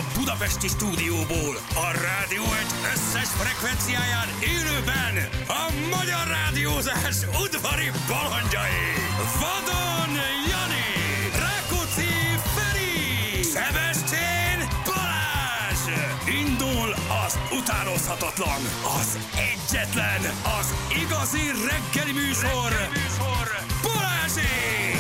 budapesti stúdióból, a rádió egy összes frekvenciáján élőben a magyar rádiózás udvari balandjai. Vadon Jani, Rákóczi Feri, Szebestén Balázs. Indul az utánozhatatlan, az egyetlen, az igazi reggeli műsor, Balázsék!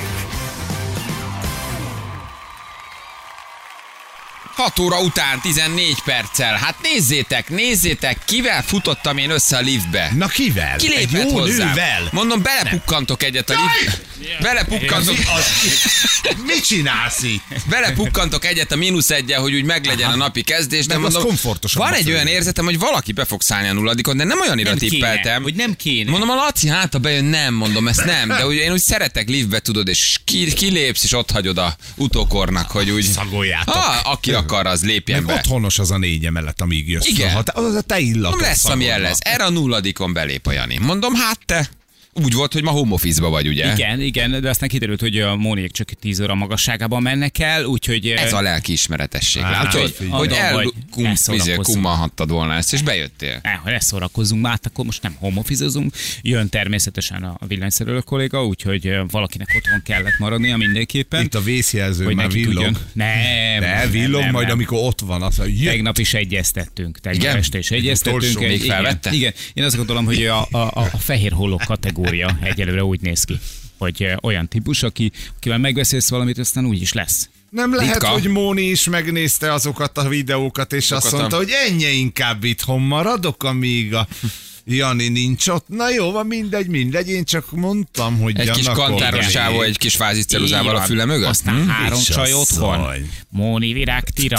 6 óra után 14 perccel. Hát nézzétek, kivel futottam én össze a liftbe. Na kivel? Ki lépett hozzám? Nővel. Mondom, belepukkantok egyet a liftbe. Belepukkantok. Mit csinálsz itt? Belepukkantok egyet a -1-jel, hogy úgy meglegyen a napi kezdés, de mondom, van egy olyan érzetem, hogy valaki be fog szállni a nulladikon, de nem olyanira tippeltem. Hogy nem kéne. Mondom, a Laci hátra bejön, nem, mondom, ezt nem. De ugye én úgy szeretek liftbe, tudod, és kilépsz, és ott hagyod a utókornak, hogy úgy... Szagoljátok. Aki akar, az lépjen meg be. Otthonos az a 4 mellett, amíg jössz. Igen. Az a te illatod. Lesz, amilyen lesz. Erre a nulladikon belép a Jani. Mondom, hát te... Úgy volt, hogy ma home office-ba vagy, ugye? Igen, de aztán kiderült, hogy a Móniék csak 10 óra magasságában mennek el, úgyhogy... Ez a lelkiismeretesség. Látod, hogy elkummalhattad volna ezt, és bejöttél. Ne szórakozzunk már, akkor most nem home office-ozunk. Jön természetesen a villanyszerelő kolléga, úgyhogy valakinek otthon kellett maradnia mindenképpen. Itt a vészjelző hogy már villog. Nem, villog, majd amikor ott van, az jött. Tegnap is egyeztettünk. Tegnap este is egyeztettünk. Még felvette? Igen. Én azt gondolom, hogy a fehér hollók kategória egyelőre úgy néz ki, hogy olyan típus, akivel megbeszélsz valamit, aztán úgy is lesz. Nem lehet, Ritka. hogy Móni is megnézte azokat a videókat, és azt mondta, hogy ennyi inkább itthon maradok, amíg a Jani nincs ott. Na jó, van mindegy, én csak mondtam, hogy Egy kis gyanakodj. kantáros sávó, egy kis fázisceruzával a füle mögött? Aztán 3 És csaj otthon. asszony. Móni, Virág, Tira.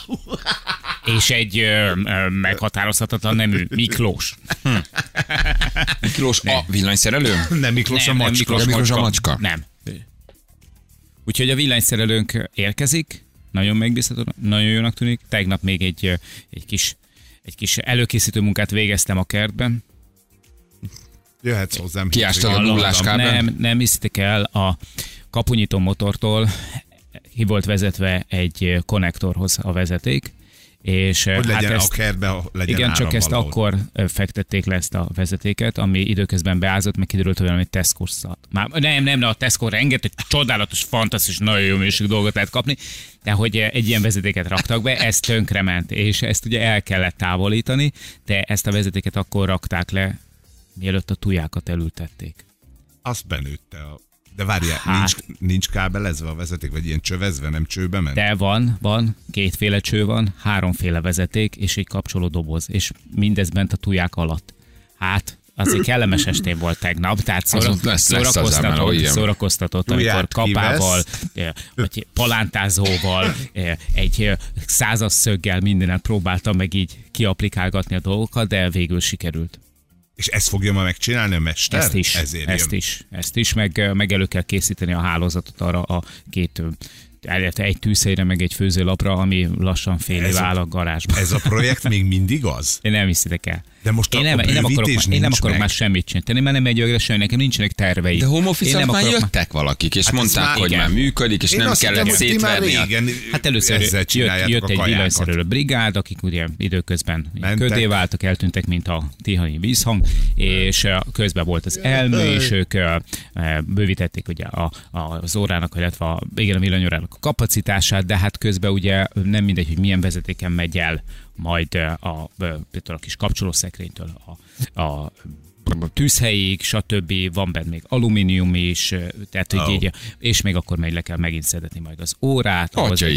És egy meghatározhatatlan nemű Miklós. Miklós a villanyszerelő? Nem Miklós a Nem, macska. Miklós a macska. Nem. Úgyhogy a villanyszerelőnk érkezik, nagyon megbízható, nagyon jónak tűnik. Tegnap még egy kis előkészítő munkát végeztem a kertben. Jöhetsz hozzám. Kiástad a nulláskábel? Nem hiszitek el, a kapunyító motortól ki volt vezetve egy konnektorhoz a vezeték, és Hogy legyen ezt, a kertbe, legyen igen, áram csak ezt valahol. akkor fektették le ezt a vezetéket, ami időközben beázott, meg kiderült, hogy valami Tesco szat. Nem, a Tesco rengeteg csodálatos, fantasztikus, nagyon jó minőségű dolgot lehet kapni, de hogy egy ilyen vezetéket raktak be, ez tönkrement, és ezt ugye el kellett távolítani, de ezt a vezetéket akkor rakták le, mielőtt a tujákat elültették. Azt benőtte De várjál, Hát. nincs kábelezve a vezeték, vagy ilyen csövezve, nem csőbe ment? De van, 2 cső van, 3 vezeték, és egy kapcsoló doboz, és mindez bent a tuják alatt. Hát, azért kellemes estén volt tegnap, tehát szórakoztatott, amikor kapával, vagy palántázóval, egy 100-as szöggel mindenen próbáltam meg így kiaplikálgatni a dolgokat, de végül sikerült. És ezt fogja ma megcsinálni a mester? Ezt is, meg elő kell készíteni a hálózatot arra a 2 egy tűzhelyre, meg egy főzőlapra, ami lassan fél év áll a garázsban. Ez a projekt még mindig az? Én nem hiszitek el. De most én nem akarok már semmit csinálni, mert nem megy sem, nekem nincsenek tervei. De home office már jöttek valakik, és mondták, hogy már működik, és nem kellett szétverni. Hát először jött egy villanyszerelő brigád, akik ugye időközben ködé váltak, eltűntek, mint a tihany vízhang, és közben volt az elmű, és ők bővítették ugye az órának, illetve a villanyórának a kapacitását, de hát közben ugye nem mindegy, hogy milyen vezetéken megy el, majd például a kis kapcsolószekrénytől a tűzhelyig, stb. Van benne még alumínium is, tehát hogy így, és még akkor le kell megint szedetni majd az órát,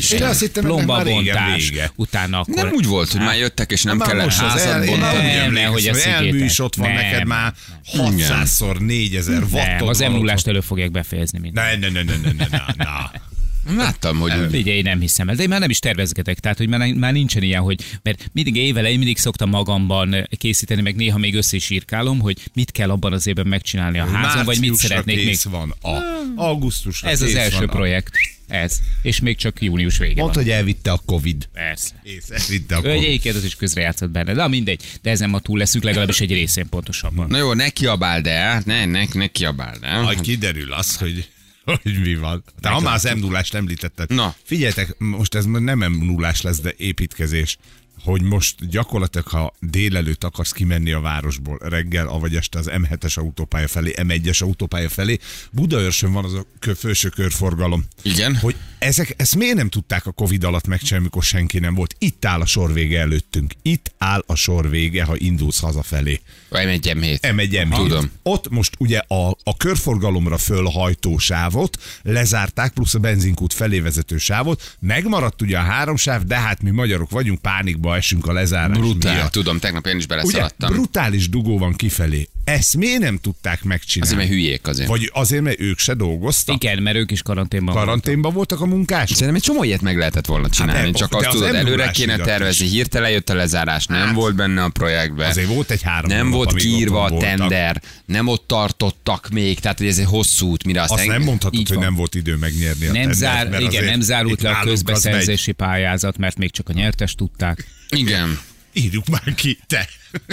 plombabontás, utána akkor... Nem úgy volt, hogy már jöttek, és nem kellett házat bontani. Nem, hogy ezt elmű is ott van neked már 600-szor 4000 wattod. Nem, az M0-ást elő fogják befejezni mindent. Ne. Láttam, hogy... Ugye én nem hiszem el, de én már nem is tervezgetek, tehát hogy már nincsen ilyen, hogy, mert mindig évelején mindig szoktam magamban készíteni, meg néha még össze is írkálom, hogy mit kell abban az évben megcsinálni a házon, vagy mit szeretnék még. Van augusztusra ez az első projekt. Ez. És még csak június vége Mondd, van. hogy elvitte a Covid. Persze. Elvitte a Covid. Egyébként az is közrejátszott benne. De mindegy. De ezen ma túl leszünk, legalábbis egy részén pontosabban. Na jó, ne kiabáld el. Ne kiabáld el. Kiderül az, hogy hogy mi van. De ha már az M0-ást említetted. Na. Figyeljetek, most ez nem M0-ás lesz, de építkezés. Hogy most gyakorlatilag, ha délelőtt akarsz kimenni a városból reggel, avagy este az M7-es autópálya felé, M1-es autópálya felé, Budaörsön van az a felső körforgalom. Igen. Hogy ezt miért nem tudták a Covid alatt megcsinálni, amikor senki nem volt? Itt áll a sor vége előttünk. Itt áll a sor vége, ha indulsz hazafelé. M1, M7. M1, M7. Tudom. Ott most ugye a körforgalomra fölhajtó sávot lezárták, plusz a benzinkút felé vezető sávot. Megmaradt ugye a 3 sáv, de hát mi magyarok vagyunk, pánikba esünk a lezárás brutál, miatt. tudom, tegnap én is beleszaladtam. Ugye, brutális dugó van kifelé. Ezt miért nem tudták megcsinálni? Azért, mert hülyék azért. Vagy azért, mert ők se dolgoztak? Igen, mert ők is karanténban voltak a munkások? Szerintem egy csomó ilyet meg lehetett volna csinálni, csak azt tudod, előre kéne tervezni, hirtelen jött a lezárás, nem volt benne a projektben. Azért volt egy 3 nem nap, volt kiírva a tender, nem ott tartottak még, tehát hogy ez egy hosszú út, mire azt nem mondhatod, hogy nem volt idő megnyerni a tendert. Nem zárult le a közbeszerzési pályázat, mert még csak a nyertes tudták. Igen. Írjuk már ki, te.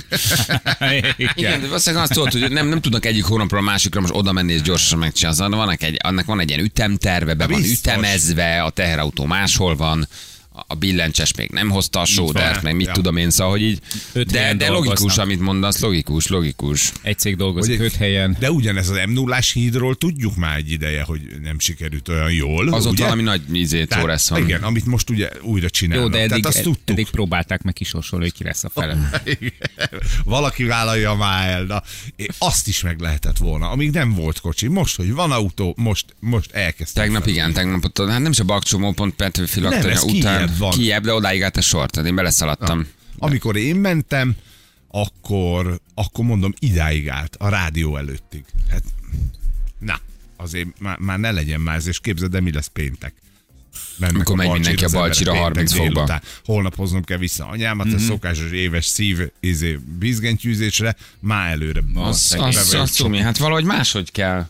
Igen, de valószínűleg azt tudod, hogy nem tudnak egyik hónapról a másikra most oda menni és gyorsan megcsinálni. Annak van egy ilyen ütemterve, be van ütemezve, a teherautó máshol van, a billentyes még nem hozta a sódert, meg mit tudom én, szóval, hogy így. De logikus, amit mondasz, logikus. Egy cég dolgozik 5 helyen. De ugyanez az M0-ás hídról tudjuk már egy ideje, hogy nem sikerült olyan jól. Az ott valami nagy Torres van. Igen, amit most ugye újra csinálnak. Jó, de eddig próbálták meg kisorsolni, hogy ki lesz a fele. Valaki vállalja már el. Na, azt is meg lehetett volna, amíg nem volt kocsi. Most, hogy van autó, most elkezdtek. Tegnap ott, hát nem is a Bakcsomó, pont Petőfi Laktanya után. Kijebb, de odáig állt a sort, én beleszaladtam. Amikor én mentem, akkor mondom, idáig állt, a rádió előttig. Hát, na, azért már ne legyen már, és képzeld, de mi lesz péntek. Amikor megy mindenki a Balcsira 30 fokba. Holnap hoznom kell vissza anyámat, a szokásos éves bizgentyűzésre, már előre. Azt hát valahogy máshogy kell.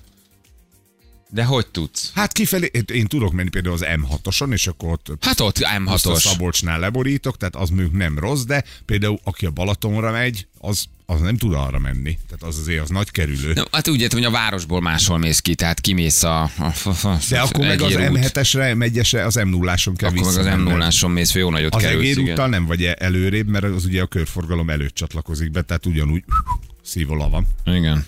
De hogy tudsz? Hát kifelé, én tudok menni például az M6-oson, és akkor ott M6-os. A Szabolcsnál leborítok, tehát az mondjuk nem rossz, de például aki a Balatonra megy, az nem tud arra menni. Tehát az azért az nagy kerülő. No, hát úgy értem, hogy a városból máshol mész ki, tehát kimész de akkor meg az M7-esre, M1-esre, az M0-áson kell vissza. Akkor meg az M0-áson mész, jó nagyot kerülsz. Az egérúttal nem vagy előrébb, mert az ugye a körforgalom előtt csatlakozik be, tehát ugyanúgy szívola van. Igen.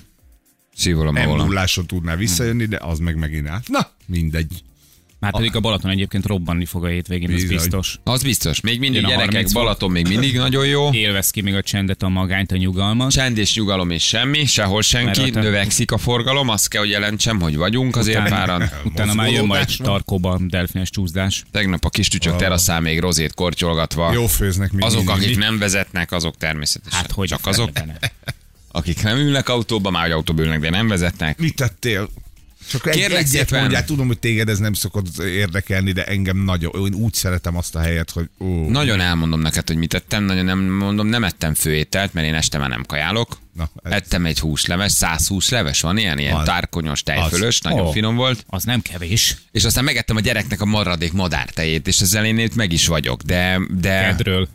M0-áson tudná visszajönni, de az meg megint át. Na, mindegy. Már pedig a Balaton egyébként robbanni fog a hétvégén, az biztos. Az biztos. Még mindig gyerekek, Balaton még mindig nagyon jó. Élvez ki még a csendet, a magányt, a nyugalmat. Csend és nyugalom és semmi, sehol senki, növekszik a forgalom, azt kell, hogy jelentsem, hogy vagyunk azért páran. Utána már jön majd Tarkóban delfines csúszdás. Tegnap a kis tücsök teraszán még rozét kortyolgatva. Jó főznek még. Azok, akik nem vezetnek, azok természetesen. Hát hogy csak azok, akik nem ülnek autóba, már hogy autóba ülnek, de nem vezetnek. Mit tettél? Csak egyet mondjál, tudom, hogy téged ez nem szokott érdekelni, de engem nagyon, én úgy szeretem azt a helyet, hogy... Nagyon elmondom neked, hogy mit tettem, nagyon nem mondom, nem ettem főételt, mert én este már nem kajálok. Ettem egy húsleves, 120 leves van, ilyen tárkonyos, tejfölös, nagyon finom volt. Az nem kevés. És aztán megettem a gyereknek a maradék madártejét, és ezzel én itt meg is vagyok, de... Kedről.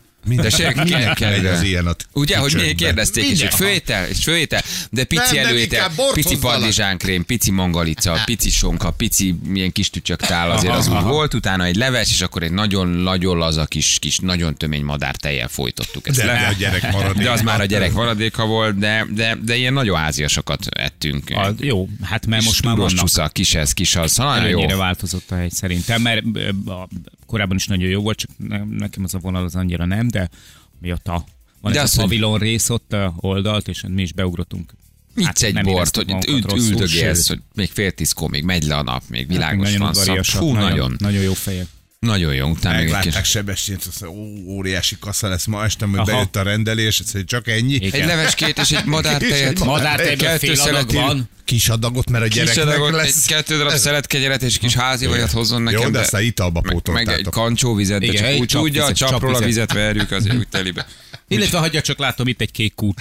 Minek kell az ilyen ugye, hogy miért kérdezték, és főétel, de pici előétel, pici padlizsánkrém, pici mongalica, pici sonka, pici milyen kis tücsöktál azért az úgy volt, utána egy leves, és akkor egy nagyon laza kis nagyon tömény madártejjel folytottuk ezt le. A gyerek maradéka. De az már a gyerek maradéka volt, de ilyen nagyon háziasokat ettünk. Jó, hát mert most már vannak. Csusza, kis ez, kis az. Ennyire változott a hegy szerintem, mert korábban is nagyon jó volt, csak nekem az a vonal az annyira nem, de miatt van ez a pavilon rész ott oldalt, és mi is beugrottunk. Nyitsz egy bort, hogy üldögélsz, hogy még 9:30 még megy le a nap, még világos van szab. Fú, nagyon jó fejek. Nagyon jó. Meglátták Sebestyént, azt mondja, óriási kassa lesz ma este, hogy bejött a rendelés, ez csak ennyi. Egy leveskét és egy madártejet. Madártejben fél adag van. Kis adagot, mert a gyereknek lesz. 2 darab szeletkegyeret és kis házi vajat hozzon nekem. Jó, de aztán italba pótoltátok. Meg egy kancsóvizet, de csak úgy tudja, a csapról a vizet verjük azért úgy telibe. Illetve hagyja, csak látom itt egy kék kút.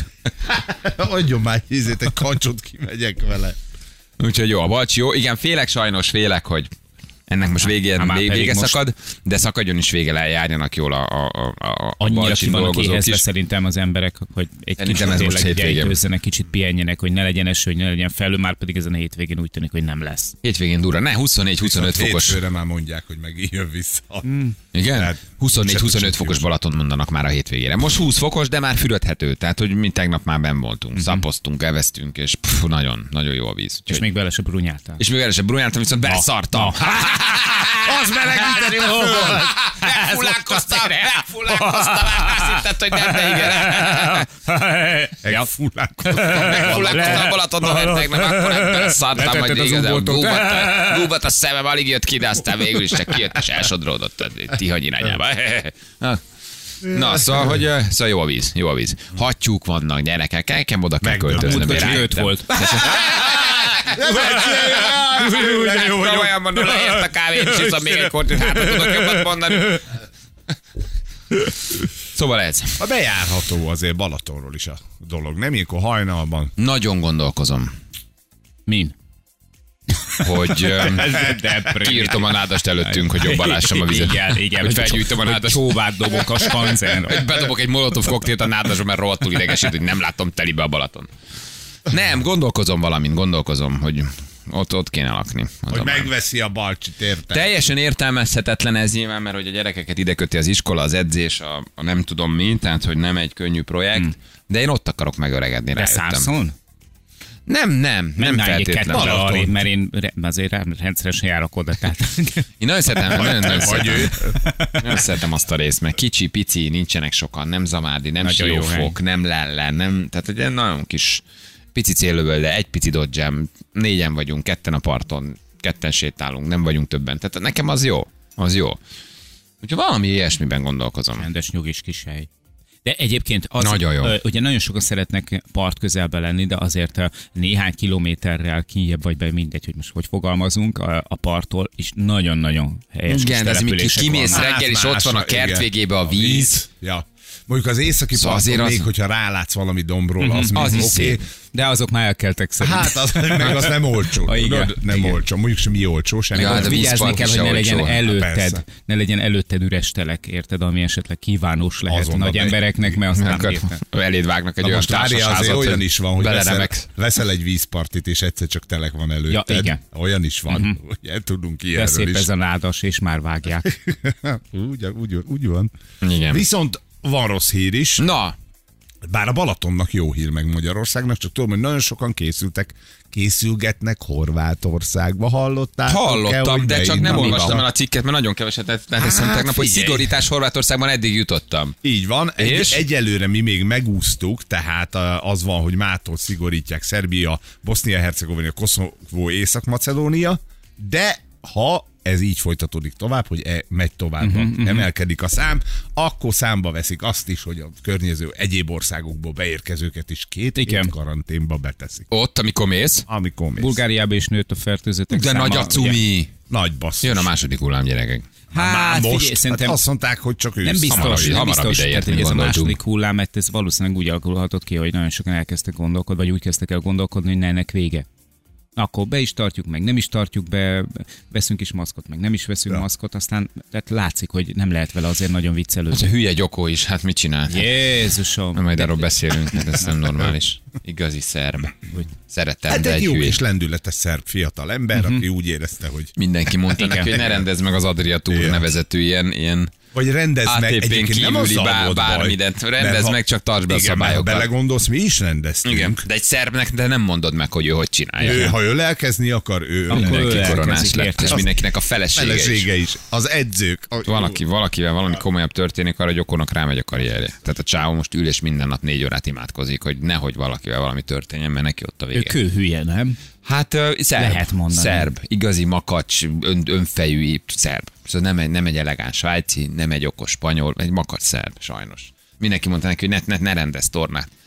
Adjon már ízét, egy kancsót kimegyek vele. Úgyhogy jó, a Balcsi jó. Igen, félek, hogy Ennek most vége szakad, de szakadjon is vége, járjanak jól a annyira ki vannak éhezve szerintem az emberek, hogy egy kicsit gyejtőzzenek, kicsit pihenjenek, hogy ne legyen eső, hogy ne legyen felül, már pedig ezen a hétvégén úgy tűnik, hogy nem lesz. Hétvégén durva, ne 24-25 fokos. Hétfőre már mondják, hogy meg jön vissza. Igen? 24-25 fokos Balaton mondanak már a hétvégére. Most 20 fokos, de már fürödhető, tehát hogy mi tegnap már benn voltunk, szapoztunk, evesztünk, és nagyon, nagyon jó a víz. És még bele se brunyáltál. És még bele se brunyáltam, viszont beleszartam. Az melegíteni a föld! Megfullákoztam, azt hitted, hogy nem, de igen. Megfullákoztam Balatonon, tegnap akkor beleszartam, majd igazán gúbat a szemem, alig jött ki, de aztán végül is csak kijött, és elsodródott a Tihany irányába. Na, szóval jó a víz. Hattyúk vannak, gyerekek, nekem oda kell költöznöm. Öt volt. Olyan mondom, leért a kávét, és iszom még egy kortyot, hát tudok jobbat mondani. Szóval ez. A bejárható azért Balatonról is a dolog, nem ilyenkor hajnalban. Nagyon gondolkozom. Min? Hogy kiírtom a nádast előttünk, hogy jobban lássam a vizet. Igen, hogy felgyújtom a nádast. Csóvát dobok a skanzenra. Hogy bedobok egy molotov koktélt a nádasra, mert rohadtul idegesít, hogy nem látom telibe a Balaton. Nem, gondolkozom, hogy ott kéne lakni. Hogy megveszi a Balcsit, értem. Teljesen értelmezhetetlen ez nyilván, mert hogy a gyerekeket ide köti az iskola, az edzés, a nem tudom mi, tehát hogy nem egy könnyű projekt, de én ott akarok megöregedni, rájöttem. Nem feltétlenül. Mert én azért rendszeresen járok oda. Én nagyon szeretem azt a részt, mert kicsi, pici, nincsenek sokan, nem Zamádi, nem Siófok, nem Lellen, nem, tehát egy nagyon kis pici céllövöl, de egy pici Dodge-em, 4-en vagyunk, 2 a parton, 2 sétálunk, nem vagyunk többen. Tehát nekem az jó. Úgyhogy valami ilyesmiben gondolkozom. Rendes nyugis kis hely. De egyébként az, nagyon jó. Ugye nagyon sokan szeretnek part közelbe lenni, de azért néhány kilométerrel kijebb vagy be, mindegy, hogy most hogy fogalmazunk a parttól, és nagyon-nagyon helyes települések vannak. Kimész reggel, és ott van a kert végébe a víz. Ja. Mondjuk az északi parton még, hogyha rálátsz valami dombról, az is oké. De azok már elkeltek szerintem. Hát az nem olcsó. Nem olcsó. Mondjuk semmi olcsó. Vigyázni kell, hogy ne legyen előtted üres telek, érted, ami esetleg kívános lehet nagy embereknek, mert aztán eléd vágnak egy olyan társasházat, olyan is van, hogy veszel egy vízpartit, és egyszer csak telek van előtted. Olyan is van. Ugye, tudunk ilyenről is. De szép ez a nádas, és már vágják. Úgy van. Viszont van rossz hír is. Na. Bár a Balatonnak jó hír, meg Magyarországnak, csak tudom, hogy nagyon sokan készülgetnek Horvátországba. Hallottam, de csak nem olvastam el a cikket, mert nagyon keveset teszem tegnap, hogy szigorítás Horvátországban eddig jutottam. Így van. Egyelőre mi még megúsztuk, tehát az van, hogy mától szigorítják Szerbia, Bosznia-Hercegovina, Koszovó, Észak-Macedónia, de ha ez így folytatódik tovább, hogy megy tovább, emelkedik a szám, akkor számba veszik azt is, hogy a környező egyéb országokból beérkezőket is két karanténba beteszik. Ott, amikor mész? Bulgáriába is nőtt a fertőzöttek száma. De nagy a cumi. Nagy basszus. Jön a második hullám, gyerekek. Hát most, szerintem azt mondták, hogy csak nem biztos, tehát, hogy ez a második hullám, mert ez valószínűleg úgy alakulhatott ki, hogy nagyon sokan elkezdtek gondolkodni, vagy úgy kezdtek el gondolkodni, hogy ennek vége. Akkor be is tartjuk, meg nem is tartjuk be, veszünk is maszkot, meg nem is veszünk maszkot, aztán tehát látszik, hogy nem lehet vele azért nagyon viccelődni. Az a hülye Gyokó is, hát mit csinál? Jézusom! Majd arról beszélünk, hát ez nem normális. Igazi szerb. Szeretem, hát de egy jó hülye. és lendületes szerb fiatal ember, aki úgy érezte, hogy... Mindenki mondta neki, hogy ne rendezd meg az Adria Tour nevezetű ilyen vagy rendezd meg, egyébként nem azzal bármit, rendezd meg, csak tartsd be a szabályokat. Ha belegondolsz, mi is rendeztünk. Igen, de egy szerbnek, de nem mondod meg, hogy ő hogy csinálja. Ha ő lelkezni akar, mindenki koronás lett, és mindenkinek a felesége is. Az edzők. Valakivel valami komolyabb történik, arra Gyokónak rámegy a karrierje. Tehát a csávó most ül és minden nap 4 órát imádkozik, hogy nehogy valakivel valami történjen, mert neki ott a vége. Ő kőhülye, nem? Hát lehet mondani. Szerb, igazi makacs, önfejű szerb. Szóval nem egy elegáns svájci, nem egy okos spanyol, egy makacs szerb, sajnos. Mindenki mondta neki, hogy ne rendezz tornát.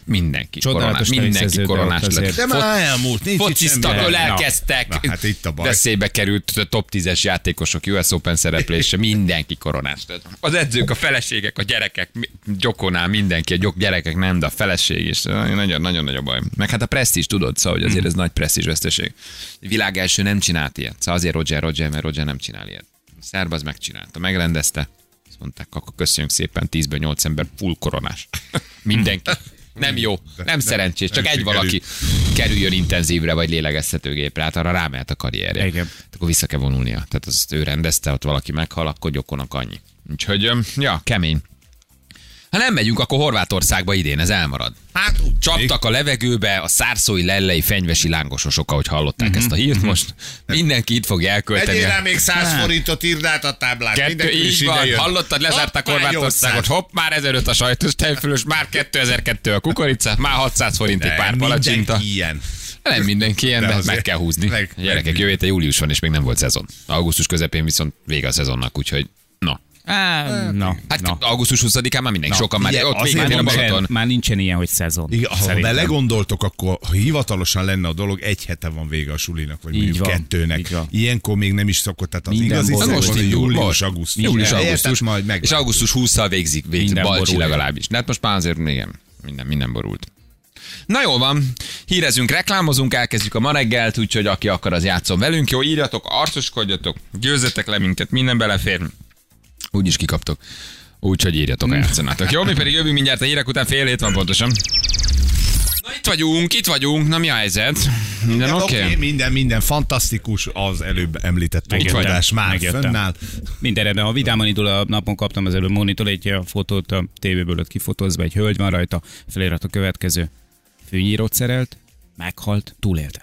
Mindenki koronás. Mindenki koronás lett. De már elmúlt, nincs fociztak, elkezdtek. Hát itt a baj. Veszélybe került a top 10-es játékosok US Open szereplése, mindenki koronás lett. Az edzők, a feleségek, a gyerekek, Gyokonál mindenki, a gyerekek nem, de a feleség is. Nagyon nagy a baj. Meg hát a presztízs, tudod, szóval hogy azért ez nagy presztízsveszteség. Világ első nem csinált ilyet. Szóval azért Roger, mert Roger nem csinál ilyet. A szerb az megcsinálta, megrendezte. Azt mondták, akkor köszönjük szépen, 10-ből 8 ember full koronás. Mindenki. Nem jó, nem szerencsés, csak egy valaki kerüljön intenzívre vagy lélegeztetőgépre, hát arra rámehet a karrierje. Igen. Akkor vissza kell vonulnia. Tehát azt ő rendezte, ott valaki meghal, akkor Gyokonak annyi. Úgyhogy, ja, kemény. Ha nem megyünk, akkor Horvátországba idén, ez elmarad. Hát csaptak a levegőbe a szárszói, lellei, fenyvesi lángososok, ahogy hallották ezt a hírt most. Mindenki itt fogja elkölteni. Egyél rá még 100 forintot, írd át a táblát. Így van, hallottad, lezárták Horvátországot. Hopp, már 1500 a sajtos tejfölös, már 2002 a kukorica, már 600 forint egy pár palacsinta. Ilyen. Nem mindenki ilyen, de meg kell húzni. Gyerekek, jövő héten július van, és még nem volt szezon. Augusztus közepén viszont vége a szezonnak, úgyhogy augusztus 20-án már mindenki, sokan már ott végén a Balaton. Már nincsen ilyen, hogy szezon. Ha belegondoltok, akkor ha hivatalosan lenne a dolog, egy hete van vége a sulinak, vagy mondjuk 2-nek. Ilyenkor még nem is szokott, tehát az igazi szezon július-augusztus. Július-augusztus, és augusztus 20-szal végzik Balcsi legalábbis. De hát most már azért minden borult. Na jól van, hírezünk, reklámozunk, elkezdjük a ma reggelt, úgyhogy aki akar, az játszon velünk. Jó, írjatok, arcoskodjatok, győzzetek le minket, minden belefér. Úgyis kikaptok. Úgyhogy írjatok, eljátszanátok. Jó, mi pedig jövünk mindjárt a hírek után, 6:30 van pontosan. Na itt vagyunk. Na mi a helyzet? Minden oké? Minden fantasztikus, az előbb említett megoldás már fönnáll. Minden rendben, ha vidáman indul a napon, kaptam az előbb monitor egy fotót a tévéből ott kifotózva, egy hölgy van rajta, felirat a következő. Fűnyírót szerelt, meghalt, túlélte.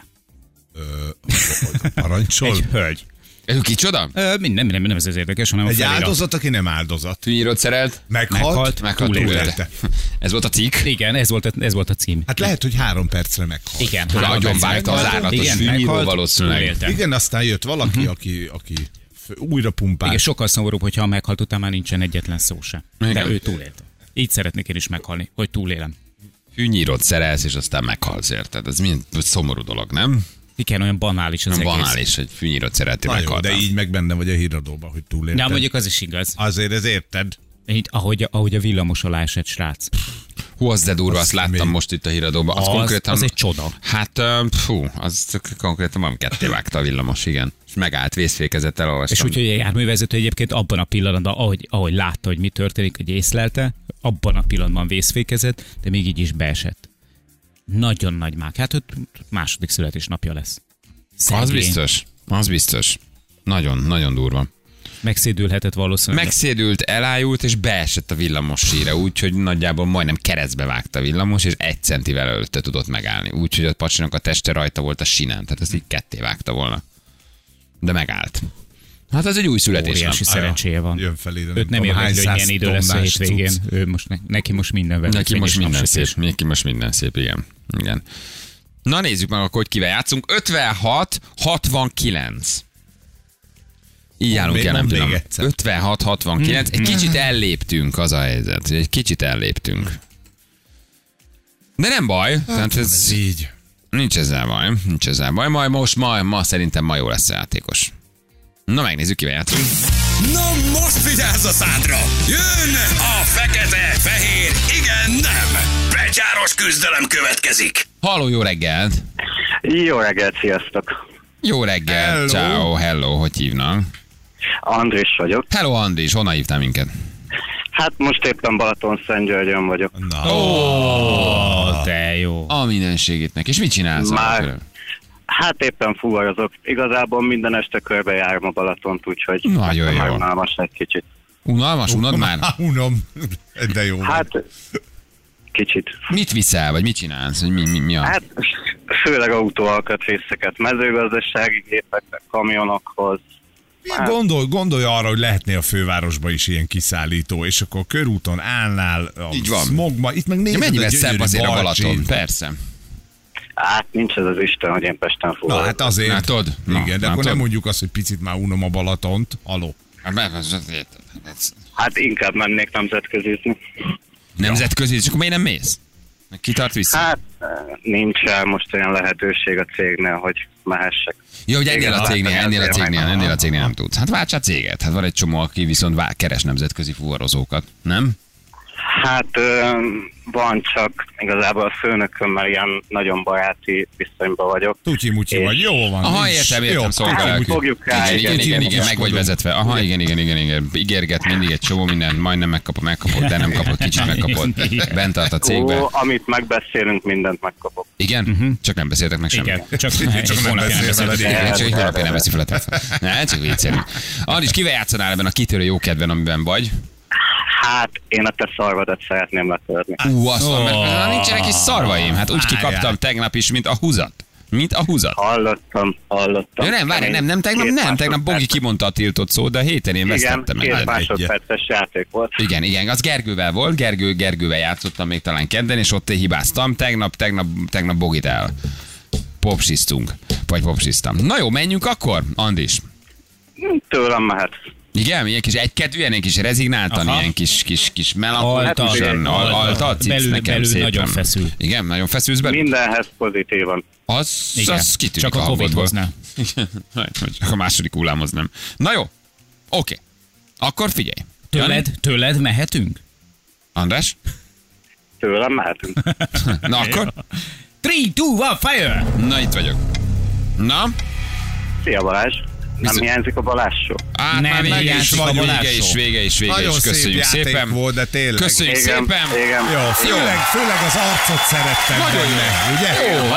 Parancsol? Egy hölgy. Ez kicsoda? Nem ez az érdekes, hanem egy áldozat, aki nem áldozat. Fűnyírót szerelt, meghalt, túlélte. Ez volt a cikk? Igen, ez volt a cím. Hát lehet, hogy 3 percre meghalt. Igen. Nagyon vágta az állatos fűnyíró valószínűleg. Igen, aztán jött valaki, aki újra pumpált. Igen, sokkal szomorúbb, hogyha meghalt után már nincsen egyetlen szó sem. De ő túlélte. Így szeretnék én is meghalni, hogy túlélem. Fűnyírót szerelsz, és aztán meghalsz, érted? Ez milyen szomorú dolog, nem? Igen, olyan banális az egész. Banális, hogy fűnyírót szerelti meghaltam. De így meg benne vagy a híradóban, hogy túlélted. De mondjuk az is igaz. Azért ez érted. Így, ahogy a villamos alá esett srác. Hú, az de durva, azt láttam most itt a híradóban. Az egy csoda. Hát, az konkrétan van ketté vágta a villamos, igen. És megállt, vészfékezett, elolvastam. És úgyhogy a járművezető egyébként abban a pillanatban, ahogy látta, hogy mi történik, hogy észlelte, abban a pillanatban vészfékezett, de még így is beesett. Nagyon nagy mák. Hát ott második születésnapja lesz. Szegény. Az biztos. Nagyon durva. Megszédülhetett valószínűleg. Megszédült, elájult, és beesett a villamos síre, úgyhogy nagyjából majdnem keresztbe vágta a villamos, és 1 centivel előtte tudott megállni. Úgyhogy a pacsinak a teste rajta volt a sinen, tehát ezt így ketté vágta volna. De megállt. Hát az egy új születés. Óriási szerencséje van. Jön felé, őt nem érdekel, hogy milyen idő lesz a hétvégén. Neki most minden velük. Neki most minden szép, igen. Na nézzük meg, hogy kivel játszunk. 56-69. Így állunk el, nem tudom. 56-69. Egy kicsit elléptünk, az a helyzet. Egy kicsit elléptünk. De nem baj. Tehát ez így. Nincs ezzel baj. Ma szerintem ma jó lesz a játékos. Na megnézzük, kivel játszunk. Na most vigyázz a szádra! Jön a fekete, fehér, igen, nem! Becsáros küzdelem következik! Halló, jó reggelt! Jó reggelt, sziasztok! Jó reggelt, ciao, hello, hogy hívnak? Andris vagyok. Hello Andris, honnan hívtál minket? Hát most éppen Balatonszentgyörgyön vagyok. De jó. A mindenségétnek. És mit csinálsz? Hát éppen fuvarozok. Igazából minden este körbejárom a Balatont, úgyhogy nagyon jó. Unalmas egy kicsit. Unalmas? Unod már? Unom. De jó. Hát kicsit. Mit viszel, vagy mit csinálsz? Mi a... Hát főleg autóalkatrészeket, mezőgazdasági gépeknek, kamionokhoz. Hát, gondolj arra, hogy lehetné a fővárosba is ilyen kiszállító, és akkor körúton állnál a smogba. Itt meg nézed, mennyivel szebb azért a Balaton, persze. Hát nincs ez az Isten, hogy én Pesten fuvarozom. Na hát azért. Látod? Igen, de akkor nem mondjuk azt, hogy picit már unom a Balatont. Aló. Hát inkább mennék nemzetközizni. Nemzetközi, és akkor miért nem mész? Kitart vissza? Hát nincs most olyan lehetőség a cégnél, hogy mehessek. Jó, hogy ennél a cégnél nem tudsz. Hát váltsál céget. Hát van egy csomó, aki viszont keres nemzetközi fuvarozókat, nem? Hát van, csak igazából a főnökömmel ilyen nagyon baráti viszonyban vagyok. Tutyi-mutyi vagy, jó van. Aha, értem, szolgálják. Fogjuk rá. Igen, meg vagy vezetve. Aha, igen. Ígérget mindig egy csomó mindent, majdnem megkapod, de nem kapod, kicsit megkapod. Bent tart a cégbe. Amit megbeszélünk, mindent megkapok. Igen? Csak nem beszéltek meg semmit. Csak nem beszéltek. Csak egy hónapja nem veszi fel a telefon. Ne, csak viccelünk. Andris, kivel játszanál ebben a kitörő jókedven, amiben vagy? Hát, én a te szarvadat szeretném letörni. Azt mondom, nincsenek is szarvaim. Hát úgy kikaptam tegnap is, mint a húzat. Hallottam. Ja, nem, várj, nem, tegnap Bogi kimondta a tiltott szót, de a héten én vesztettem. Igen, 2 másodperces játék volt. Igen, az Gergővel volt, Gergővel játszottam még talán kedden, és ott hibáztam, tegnap Bogit el popsiztunk, vagy popsiztam. Na jó, menjünk akkor, Andis. Tőlem mehet. Igen, ilyen kis egykedvűen, ilyen kis rezignáltan, ilyen kis melankólikusan altatsz nekem szépen. Nagyon feszül. Igen, nagyon feszülsz belül? Mindenhez pozitívan. Az kitűnik. Csak a Covid-hoz nem. Csak a második hullámhoz nem. Na jó, oké. Akkor figyelj. Tőled mehetünk? András? Tőlem mehetünk. Na akkor? 3, 2, 1, fire! Na, itt vagyok. Na? Szia Balázs. Nem hiányzik a Balázs show? Nem hiányzik a Balázs show. Vége is. Köszönjük szépen. Volt, de tényleg. Köszönjük szépen. Igen. Jó, főleg az arcot szerettem. Nagyon benne, ugye? Jó,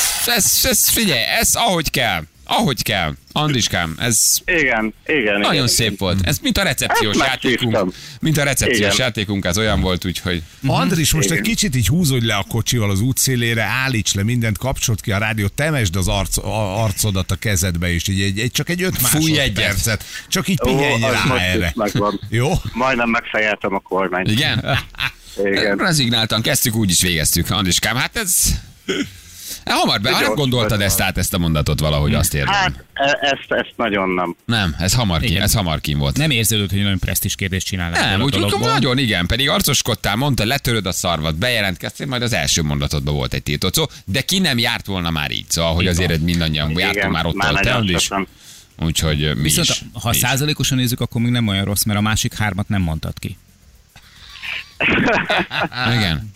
ez figyelj, ez ahogy kell. Andriskám, ez nagyon szép volt. Ez mint a recepciós játékunk. Játékunk, az olyan volt, úgyhogy... Andris, most egy kicsit így húzódj le a kocsival az útszélére, állíts le mindent, kapcsold ki a rádiót, temesd az arcodat a kezedbe, és így csak egy 5 másodpercet. Csak így pihenj rá erre. Jó? Majdnem megfejeltem a kormányt. Igen? Rezignáltan kezdtük, úgy is végeztük. Andriskám, hát ez... Hamar be, nem gondoltad ezt a mondatot valahogy, azt érzem. Hát, ezt nagyon nem. Nem, ez hamar kín volt. Nem érződött, hogy nagyon presztis kérdést csinálnál. Nem, úgy nagyon igen, pedig arcoskodtál, mondta, letöröd a szarvat, bejelentkeztél, majd az első mondatodban volt egy tiltott szó, de ki nem járt volna már így, szóval, hogy azért mindannyian jártunk már ott a is. Úgyhogy mi viszont, is. ha százalékosan nézzük, akkor még nem olyan rossz, mert a másik 3-at nem mondtad ki. Igen.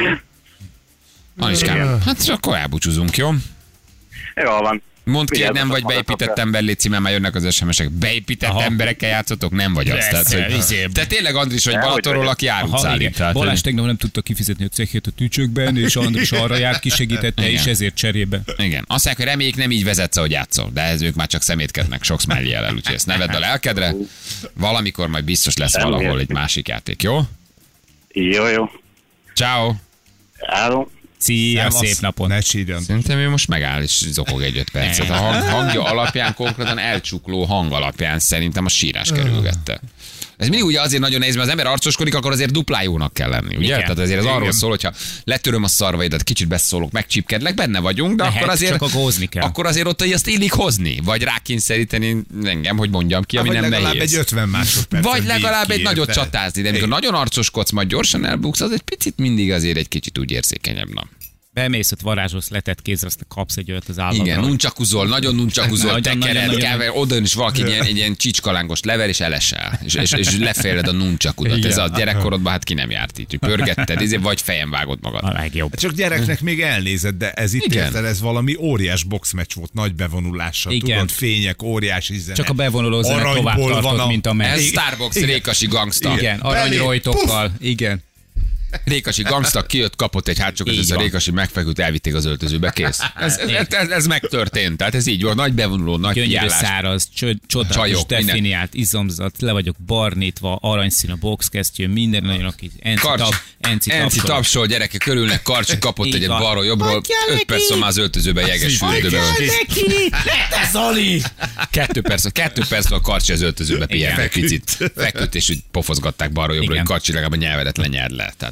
Aniskám, hát akkor elbúcsúzunk, jó? Jól van. Mondd ki, hogy nem vagy beépített ember, légy szíven, már jönnek az SMS-ek. Beépített emberekkel játszotok? Nem vagy azt. Tehát, hogy te tényleg Andris vagy Balatonról, aki árut szállít. Balázs tegnap nem tudta kifizetni a cehét a tücsökben, és Andris arra járt, kisegítette, és ezért cserébe. Igen. Azt mondják, hogy reméljük nem így vezetsz, ahogy játszol. De ez ők már csak szemétkednek sok smiley-jel, úgyhogy ezt ne vedd a lelkedre. Valamikor majd biztos lesz valahol egy másik játék, jó? Jó. Ciao. Álló. Szia, szép napot. Ne sírjon. Szerintem ő most megáll és zokog egy 5 percet. A hangja alapján, konkrétan elcsukló hang alapján szerintem a sírás kerülgette. Ez mindig ugye azért nagyon nehéz, mert az ember arcoskodik, akkor azért duplán jónak kell lenni, ugye? Igen. Tehát azért ez arról szól, hogyha letöröm a szarvaidat, kicsit beszólok, megcsípkedlek, benne vagyunk, de akkor azért ott azt illik hozni, vagy rákényszeríteni engem, hogy mondjam ki, ami nem nehéz. Legalább egy 50 másodperc. Vagy legalább egy nagyot csatázni, de amikor nagyon arcoskodsz, majd gyorsan elbuksz, az egy picit mindig azért egy kicsit úgy érzékenyebb. Bemész, ott varázsolsz, letett kézre, azt kapsz egy olyat az állatra. Igen, nuncsakuzol, nagyon nuncsakuzol, tekered, oda is valaki egy ilyen csicskalángos lever, és elesel. És lefélred a nuncsakudat. Ez a gyerekkorodban hát ki nem járt így. Pörgetted, vagy fejen vágod magad. A legjobb. Csak gyereknek még elnézed, de ez itt érted, ez valami óriás boxmeccs volt, nagy bevonulással. Igen. Tudod, fények, óriási zene. Csak a bevonuló zene tovább tartott, mint a meg. Ez Starbucks Rékasi gangsta. Igen, aranyrojtokkal. Igen. Rékasi gangsta kijött, kapott egy hátsó között, a Rékasi megfeküdt, elvitték az öltözőbe, kész. Ez megtörtént, tehát ez így volt, nagy bevonuló, nagy gyöngyörű száraz, csodálatos, definiált, izomzat, le vagyok barnítva, aranyszín a boxkesztyű, minden nagyon aki Enci tapsol, gyerekek körülnek, Karcsi kapott egyet balról jobbról, 5 perc már az öltözőbe, jeges fürdőbe. Zoli! 2 perc a Karcsi az öltözőbe pihen egy picit. Feküdt és úgy pofozgatták balról jobbról, hogy Karcsi legalább a nyelvedet lenyerd le. Tehát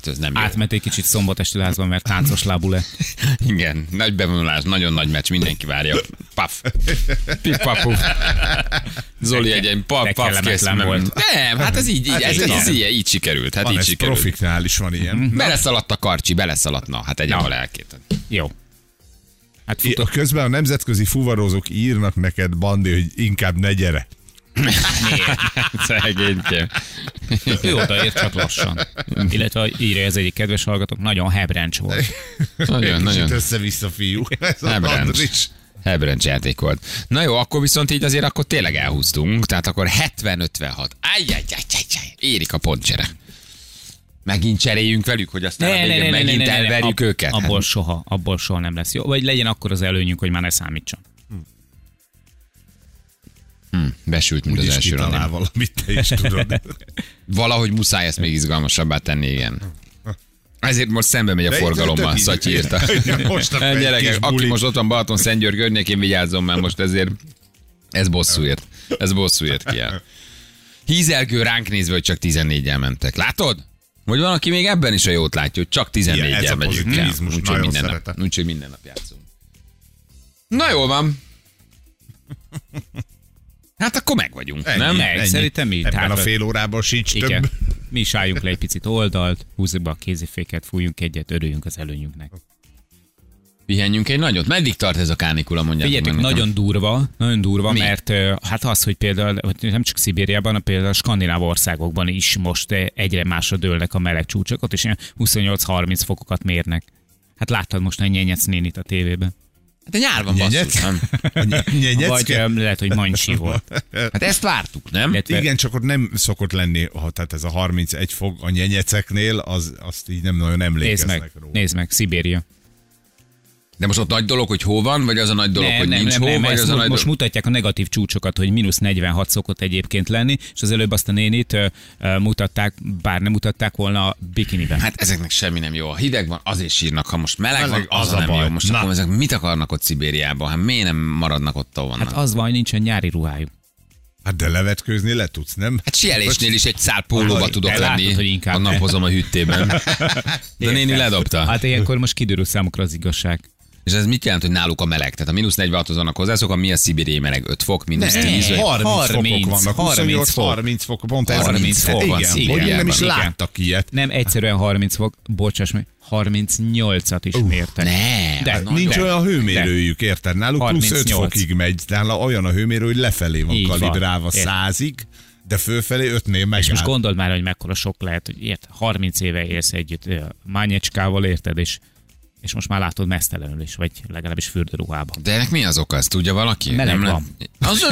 Hát ez nem jó. Átment egy kicsit Szombatesti Lázban, mert táncos lábú lett. Igen, nagy bevonulás, nagyon nagy meccs, mindenki várja. Paf. Pif, paf, puf. Zoli egyen, paf, kész. Nem, hát ez így sikerült. Hát így sikerült. Profiknál is van ilyen. Beleszaladt a karcsi, beleszaladt. Na, hát egyen a lelkét. Jó. Hát közben a nemzetközi fuvarozók írnak neked, Bandi, hogy inkább ne gyere. Szegénykém. Ő odaért csak lassan. Illetve írja ez egyik kedves hallgatók, nagyon hebrencs volt. Nagyon. Kicsit össze-vissza fiú. Hebrencs játék volt. Na jó, akkor viszont így azért akkor tényleg elhúztunk. Tehát akkor 70-56. Érik a pontcsere. Megint cseréljünk velük, hogy aztán megint elverjük őket. Abból soha nem lesz jó. Vagy legyen akkor az előnyünk, hogy már ne számítson. Besült, mint az első random. Valamit te is tudod. Valahogy muszáj ezt még izgalmasabbá tenni, igen. Ezért most szembe megy a forgalommal, Szatyi írta. Gyerekek, aki most ott van Balaton-Szentgyörgy környékén, vigyázzon már most ezért. Ez bosszúért ki el. Hízelgő ránk nézve, hogy csak 14-jel mentek. Látod? Hogy van, aki még ebben is a jót látja, hogy csak 14-jel megyünk el. Úgyhogy minden nap játszunk. Na jól van. Hát akkor meg vagyunk, nem? Szerintem mi. Ebben a fél órában sincs több. Mi is álljunk le egy picit oldalt, húzzuk be a kéziféket, fújjunk egyet, örüljünk az előnyünknek. Pihenjünk egy nagyot. Meddig tart ez a kánikula, mondjátok? Figyeljetek, nagyon durva, mi? Mert hát az, hogy például nem csak Szibériában, hanem például a skandináv országokban is most egyre másra dőlnek a meleg csúcsokat, és ilyen 28-30 fokokat mérnek. Hát láttad most a Nyenyec nénit a tévében. Hát a nyárban basszus, nem? Vagy lehet, hogy Mancsi volt. Hát ezt vártuk, nem? Igen, csak ott nem szokott lenni, tehát ez a 31 fok a Nyenyeceknél, azt így nem nagyon emlékeznek róla. Nézd meg, Szibéria. De most ott nagy dolog, hogy hol van, vagy az a nagy dolog, hogy nincs hó, vagy az a nagy most mutatják a negatív csúcsokat, hogy -46 szokott egyébként lenni, és az előbb azt a nénit mutatták, bár nem mutatták volna bikiniben. Hát ezeknek semmi nem jó. Ha hideg van, azért sírnak, ha most meleg van, az a nem baj. Jó. Most akkor ezek mit akarnak ott Szibériában? Hát miért nem maradnak ott, ahol vannak? Hát az van, hogy nincsen nyári ruhájuk. Hát de levetkőzni le tudsz, nem? Hát sielésnél is egy szál pólóba tudok lenni, ha napozom a hűtében. De néni ledobta. Hát ilyenkor most kiderül számukra az igazság. És ez mit jelent, hogy náluk a meleg? Tehát a -46-hoz vannak hozzászokva, mi a szibériai meleg? 5 fok, -10? 30 fokok vannak, 30 fok, pont 30 fok van. Igen, nem is láttak ilyet. Nem egyszerűen 30 fok, bocsáss meg, 38-at is mértek. De nincs olyan hőmérőjük, érted? Náluk plusz 5 fokig megy, nála olyan a hőmérő, hogy lefelé van kalibrálva 100-ig, de fölfelé 5-nél megáll. És most gondold már, hogy mekkora sok lehet, hogy 30 éve élsz együtt Mányecskával, érted, és most már látod mesztelenül is, vagy legalábbis fürdőruhában. De ennek mi az oka? Ezt tudja valaki? Meleg nem van. Az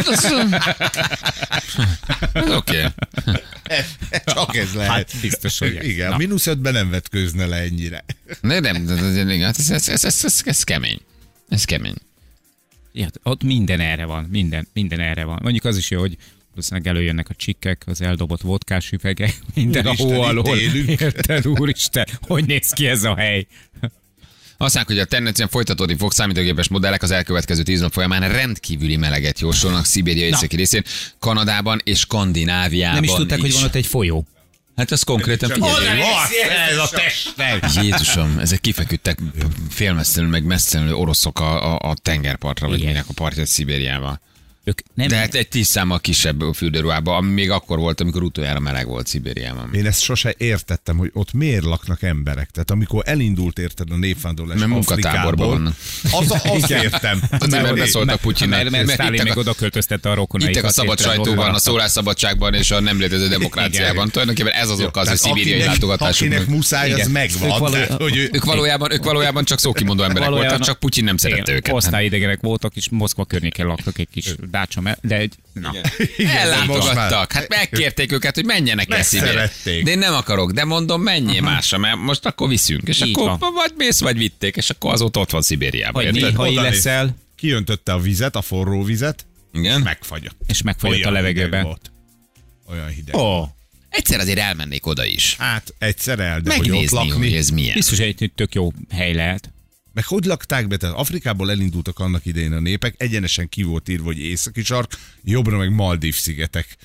oké. Csak ez lehet. Hát biztos, hogy igen, -5-ben nem vetkőzne le ennyire. Nem, ez kemény. Ez kemény. Ja, ott minden erre van, minden erre van. Mondjuk az is jó, hogy valószínűleg előjönnek a csikkek, az eldobott vodkás üvegek, minden a hó alól. Érted, úristen, hogy néz ki ez a hely? Azt mondják, hogy a tendencián folytatódni fog, számítógépes modellek az elkövetkező 10 nap folyamán rendkívüli meleget jósolnak Szibéria északi részén, Kanadában és Skandináviában. Nem is tudták, hogy van ott egy folyó. Hát az konkrétan figyelj. Ez a testnek! Jézusom, ezek kifeküdtek félmesztelenül, meg mesztelenül oroszok a tengerpartra, vagy minek a partját Szibériával. De hát egy 10 számmal kisebb fürdőruhába, ami még akkor volt, amikor utoljára meleg volt Szibériában. Én ezt sose értettem, hogy ott miért laknak emberek. Tehát amikor elindult, érted a népvándorlás Afrikából. Azt értem. Mert beszóltak Putyinnak. Mert Sztálin még oda költöztette a rokonaikat. Ittek a szabad sajtóban, a szólásszabadságban és a nem létező demokráciában. Tulajdonképpen ez az oka, az, hogy szibériai látogatásuk. Akinek muszáj, az megvan. Ők valójában csak szókimondó emberek voltak, csak Putyin nem szerette őket. Osztályidegenek voltak, és Moszkva környékén laktak egy kis dácsa, de egy... Ellátogattak. Hát megkérték őket, hogy menjenek el Szibériába. De én nem akarok, de mondom, menjél másra, mert most akkor viszünk. És így akkor van. Vagy mész, vagy vitték, és akkor azóta ott van Szibériában. Vagy néhai leszel. Kiöntötte a vizet, a forró vizet, igen? megfagyott. És megfagyott a levegőben. Olyan hideg. Egyszer azért elmennék oda is. Hát egyszer de megnézni, hogy ott lakni. Hogy ez milyen. Biztos, hogy egy tök jó hely lehet. Meg hogy lakták be? Tehát Afrikából elindultak annak idején a népek, egyenesen ki volt írva, hogy északi sark, jobbra meg Maldív-szigetek.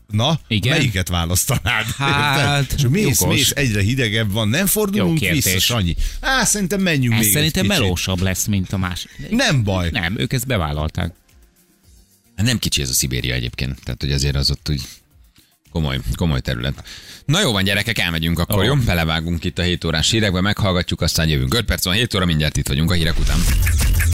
Na, igen? Melyiket választanád? Hát, és mész, egyre hidegebb van, nem fordulunk vissza, Sanyi. Szerintem menjünk még szerintem melósabb lesz, mint a másik. Nem baj. Nem, ők ezt bevállalták. Nem kicsi ez a Szibéria egyébként, tehát hogy azért az ott úgy komoly terület. Na jó van, gyerekek, elmegyünk akkor, jó? Belevágunk itt a 7 órás hírekbe, meghallgatjuk, aztán jövünk. 5 perc van 7 óra, mindjárt itt vagyunk a hírek után.